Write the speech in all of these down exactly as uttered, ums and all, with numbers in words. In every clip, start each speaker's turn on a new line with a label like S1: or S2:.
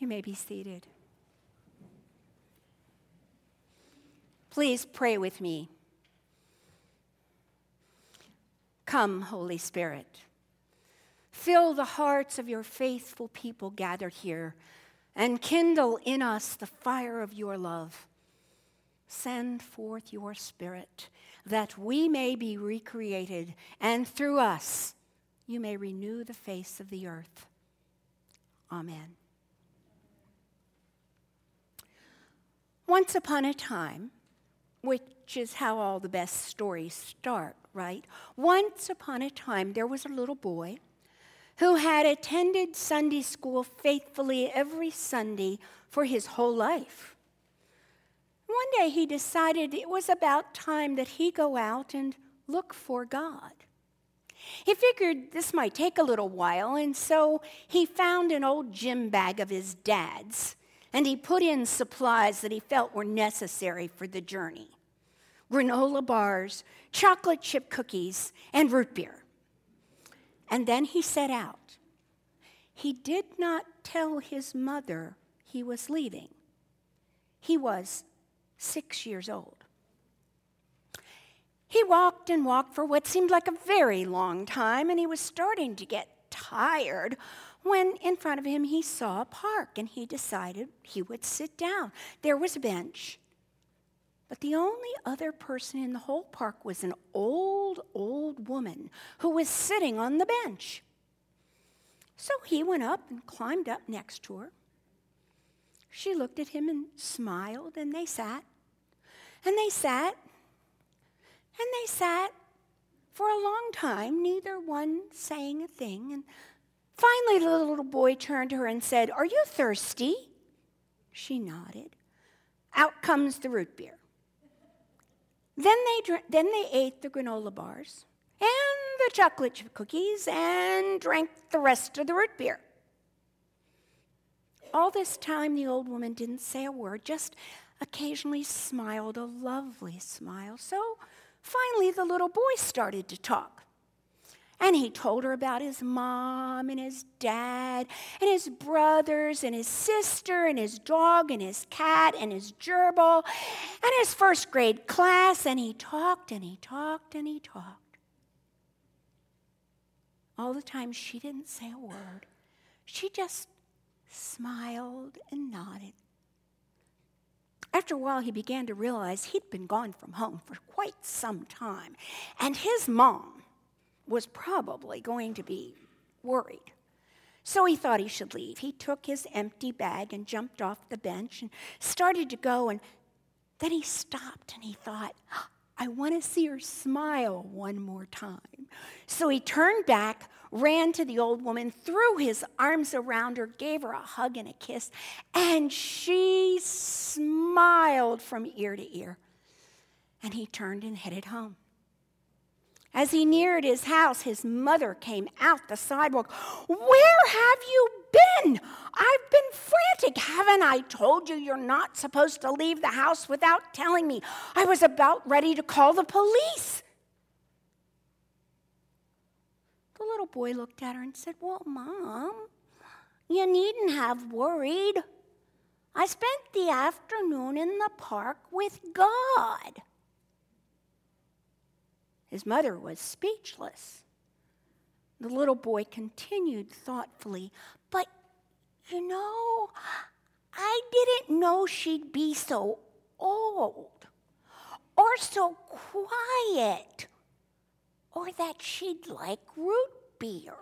S1: You may be seated. Please pray with me. Come, Holy Spirit. Fill the hearts of your faithful people gathered here and kindle in us the fire of your love. Send forth your Spirit that we may be recreated, and through us you may renew the face of the earth. Amen. Once upon a time, which is how all the best stories start, right? Once upon a time, there was a little boy who had attended Sunday school faithfully every Sunday for his whole life. One day he decided it was about time that he go out and look for God. He figured this might take a little while, and so he found an old gym bag of his dad's, and he put in supplies that he felt were necessary for the journey. Granola bars, chocolate chip cookies, and root beer. And then he set out. He did not tell his mother he was leaving. He was six years old. He walked and walked for what seemed like a very long time, and he was starting to get tired when in front of him he saw a park, and he decided he would sit down. There was a bench, but the only other person in the whole park was an old, old woman who was sitting on the bench. So he went up and climbed up next to her. She looked at him and smiled, and they sat, and they sat, and they sat for a long time, neither one saying a thing. And finally, the little boy turned to her and said, "Are you thirsty?" She nodded. Out comes the root beer. Then they dr- then they ate the granola bars and the chocolate chip cookies and drank the rest of the root beer. All this time, the old woman didn't say a word, just occasionally smiled a lovely smile. So finally, the little boy started to talk. And he told her about his mom and his dad and his brothers and his sister and his dog and his cat and his gerbil and his first grade class. And he talked and he talked and he talked. All the time she didn't say a word. She just smiled and nodded. After a while, he began to realize he'd been gone from home for quite some time. And his mom was probably going to be worried. So he thought he should leave. He took his empty bag and jumped off the bench and started to go. And then he stopped and he thought, I want to see her smile one more time. So he turned back, ran to the old woman, threw his arms around her, gave her a hug and a kiss, and she smiled from ear to ear. And he turned and headed home. As he neared his house, his mother came out the sidewalk. "Where have you been? I've been frantic. Haven't I told you you're not supposed to leave the house without telling me? I was about ready to call the police." The little boy looked at her and said, "Well, Mom, you needn't have worried. I spent the afternoon in the park with God." His mother was speechless. The little boy continued thoughtfully, "But, you know, I didn't know she'd be so old, or so quiet, or that she'd like root beer."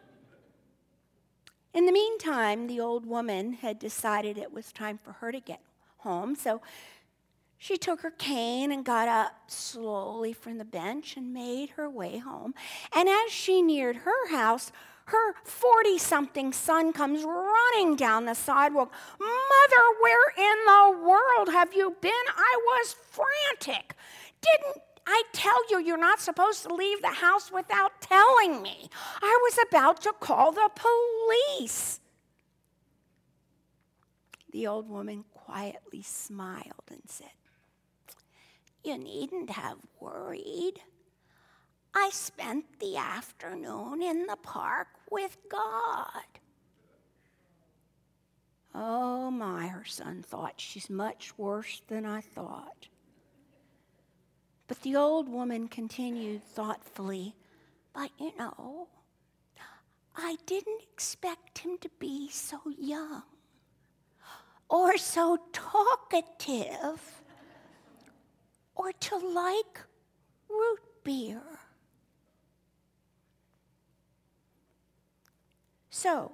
S1: In the meantime, the old woman had decided it was time for her to get home, so she took her cane and got up slowly from the bench and made her way home. And as she neared her house, her forty-something son comes running down the sidewalk. "Mother, where in the world have you been? I was frantic. Didn't I tell you you're not supposed to leave the house without telling me? I was about to call the police." The old woman quietly smiled and said, "You needn't have worried. I spent the afternoon in the park with God." "Oh, my, her son thought, she's much worse than I thought. But the old woman continued thoughtfully, but you know, I didn't expect him to be so young or so talkative or to like root beer. So,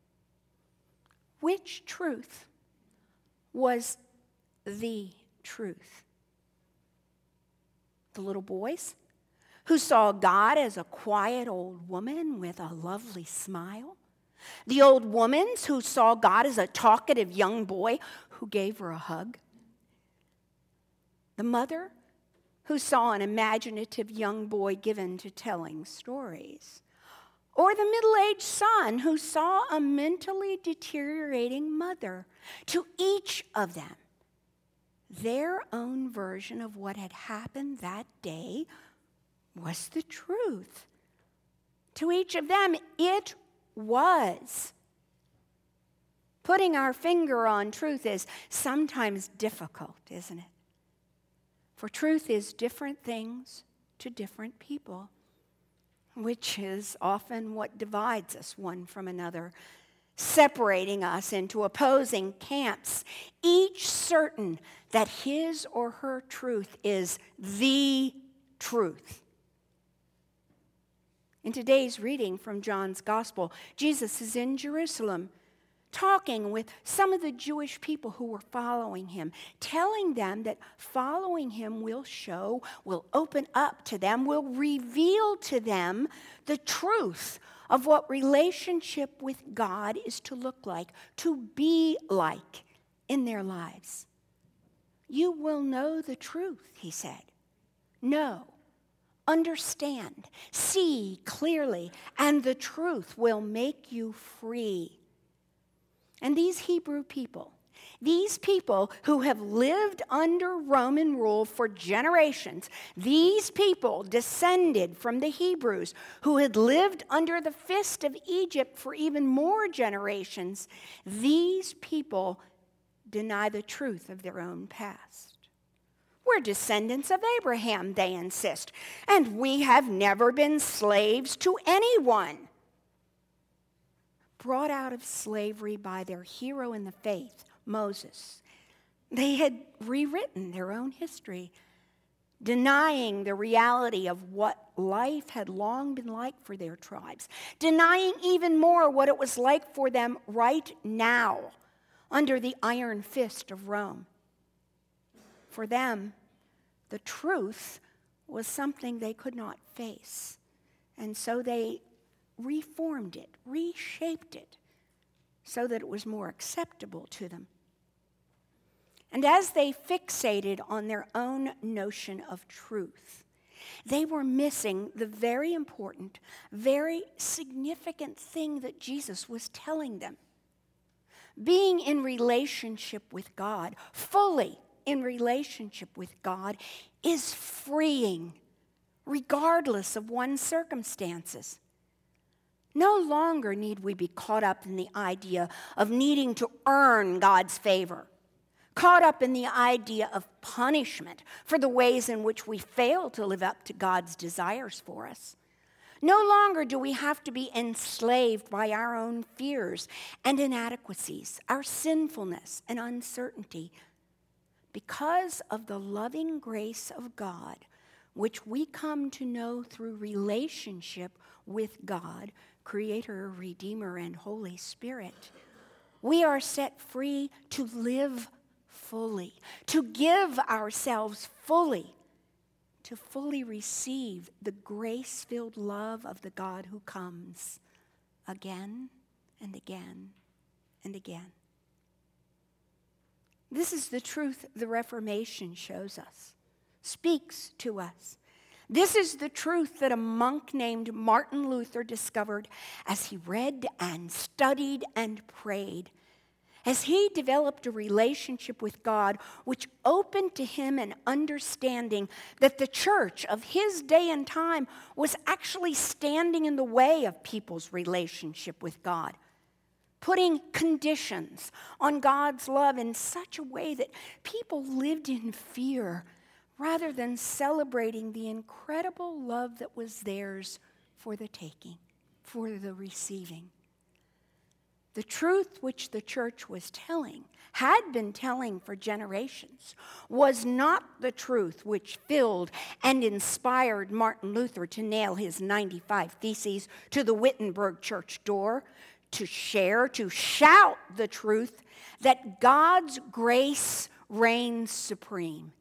S1: which truth was the truth? The little boys who saw God as a quiet old woman with a lovely smile? The old womans who saw God as a talkative young boy who gave her a hug? The mother who saw an imaginative young boy given to telling stories? Or the middle-aged son who saw a mentally deteriorating mother? To each of them, their own version of what had happened that day was the truth. To each of them, it was. Putting our finger on truth is sometimes difficult, isn't it? For truth is different things to different people, which is often what divides us one from another, separating us into opposing camps, each certain that his or her truth is the truth. In today's reading from John's Gospel, Jesus is in Jerusalem, talking with some of the Jewish people who were following him, telling them that following him will show, will open up to them, will reveal to them the truth of what relationship with God is to look like, to be like in their lives. You will know the truth, he said. Know, understand, see clearly, and the truth will make you free. And these Hebrew people, these people who have lived under Roman rule for generations, these people descended from the Hebrews who had lived under the fist of Egypt for even more generations, these people deny the truth of their own past. We're descendants of Abraham, they insist, and we have never been slaves to anyone. Brought out of slavery by their hero in the faith, Moses, they had rewritten their own history, denying the reality of what life had long been like for their tribes, denying even more what it was like for them right now under the iron fist of Rome. For them, the truth was something they could not face, and so they reformed it, reshaped it, so that it was more acceptable to them. And as they fixated on their own notion of truth, they were missing the very important, very significant thing that Jesus was telling them. Being in relationship with God, fully in relationship with God, is freeing, regardless of one's circumstances. No longer need we be caught up in the idea of needing to earn God's favor, caught up in the idea of punishment for the ways in which we fail to live up to God's desires for us. No longer do we have to be enslaved by our own fears and inadequacies, our sinfulness and uncertainty. Because of the loving grace of God, which we come to know through relationship with God, Creator, Redeemer, and Holy Spirit, we are set free to live fully, to give ourselves fully, to fully receive the grace-filled love of the God who comes again and again and again. This is the truth the Reformation shows us, speaks to us. This is the truth that a monk named Martin Luther discovered as he read and studied and prayed, as he developed a relationship with God which opened to him an understanding that the church of his day and time was actually standing in the way of people's relationship with God. putting conditions on God's love in such a way that people lived in fear rather than celebrating the incredible love that was theirs for the taking, for the receiving. The truth which the church was telling, had been telling for generations, was not the truth which filled and inspired Martin Luther to nail his ninety-five Theses to the Wittenberg church door, to share, to shout the truth that God's grace reigns supreme.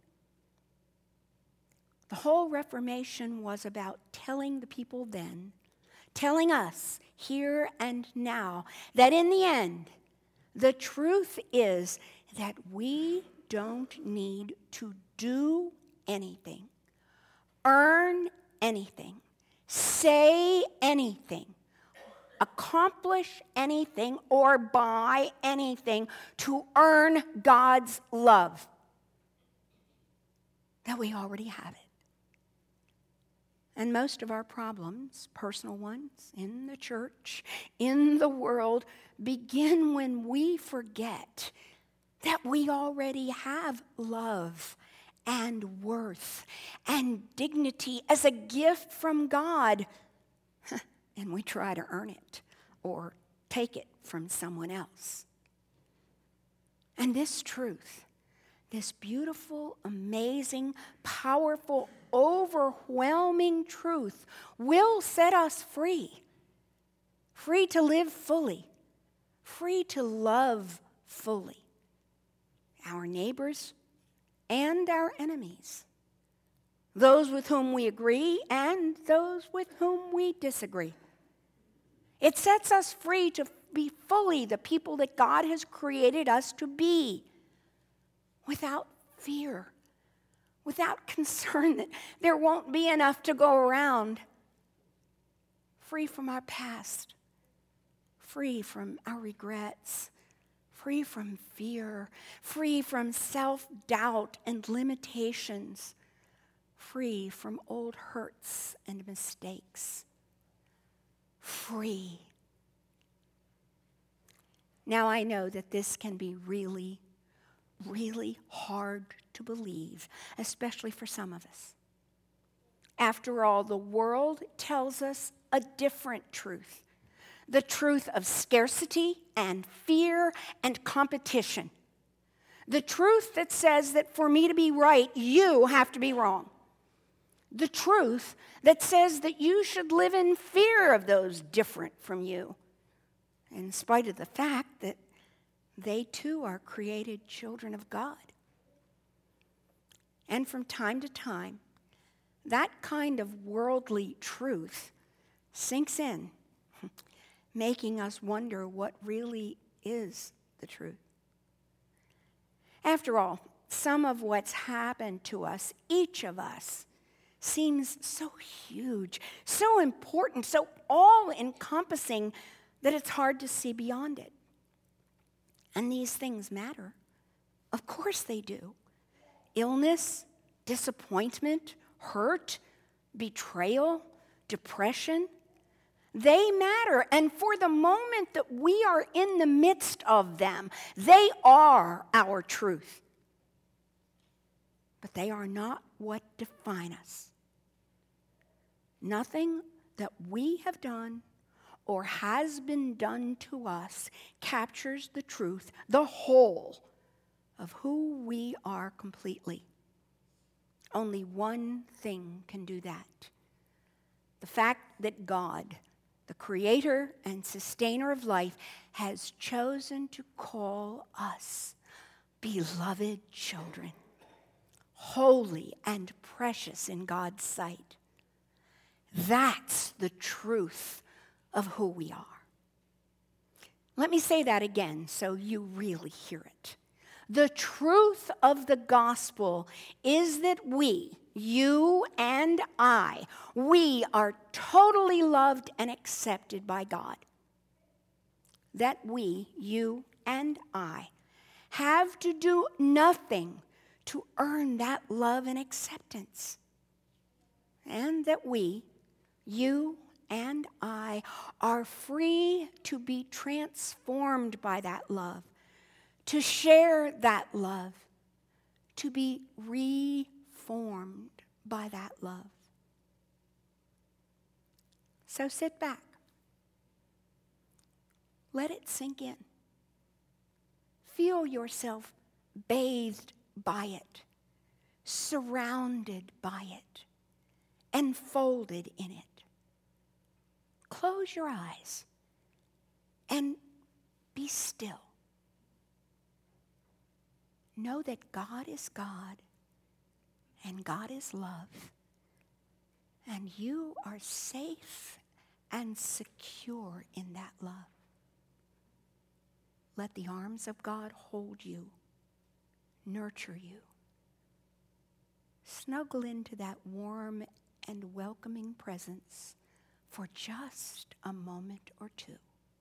S1: The whole Reformation was about telling the people then, telling us here and now, that in the end, the truth is that we don't need to do anything, earn anything, say anything, accomplish anything, or buy anything to earn God's love. That we already have it. And most of our problems, personal ones, in the church, in the world, begin when we forget that we already have love and worth and dignity as a gift from God, and we try to earn it or take it from someone else. And this truth, this beautiful, amazing, powerful, overwhelming truth will set us free. Free to live fully. Free to love fully. Our neighbors and our enemies. Those with whom we agree and those with whom we disagree. It sets us free to be fully the people that God has created us to be. Without fear, without concern that there won't be enough to go around, free from our past, free from our regrets, free from fear, free from self-doubt and limitations, free from old hurts and mistakes, free. Now I know that this can be really really hard to believe, especially for some of us. After all, the world tells us a different truth. The truth of scarcity and fear and competition. The truth that says that for me to be right, you have to be wrong. The truth that says that you should live in fear of those different from you, in spite of the fact that they too are created children of God. And from time to time, that kind of worldly truth sinks in, making us wonder what really is the truth. After all, some of what's happened to us, each of us, seems so huge, so important, so all-encompassing that it's hard to see beyond it. And these things matter. Of course they do. Illness, disappointment, hurt, betrayal, depression, they matter. And for the moment that we are in the midst of them, they are our truth. But they are not what define us. Nothing that we have done or has been done to us captures the truth, the whole of who we are completely. Only one thing can do that. The fact that God, the creator and sustainer of life, has chosen to call us beloved children, holy and precious in God's sight. That's the truth of who we are. Let me say that again so you really hear it. The truth of the gospel is that we, you and I, we are totally loved and accepted by God. That we, you and I, have to do nothing to earn that love and acceptance. And that we, you and I are free to be transformed by that love, to share that love, to be reformed by that love. So sit back. Let it sink in. Feel yourself bathed by it, surrounded by it, enfolded in it. Close your eyes and be still. Know that God is God and God is love, and you are safe and secure in that love. Let the arms of God hold you, nurture you. Snuggle into that warm and welcoming presence for just a moment or two.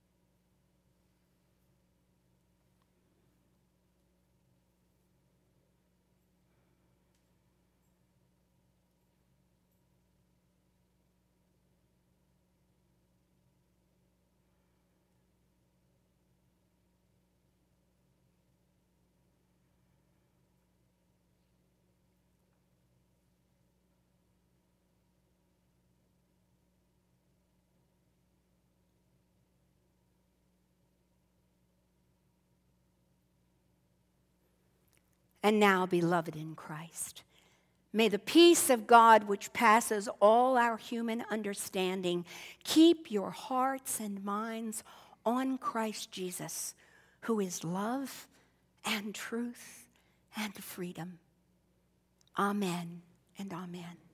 S1: And now, beloved in Christ, may the peace of God, which passes all our human understanding, keep your hearts and minds on Christ Jesus, who is love and truth and freedom. Amen and amen.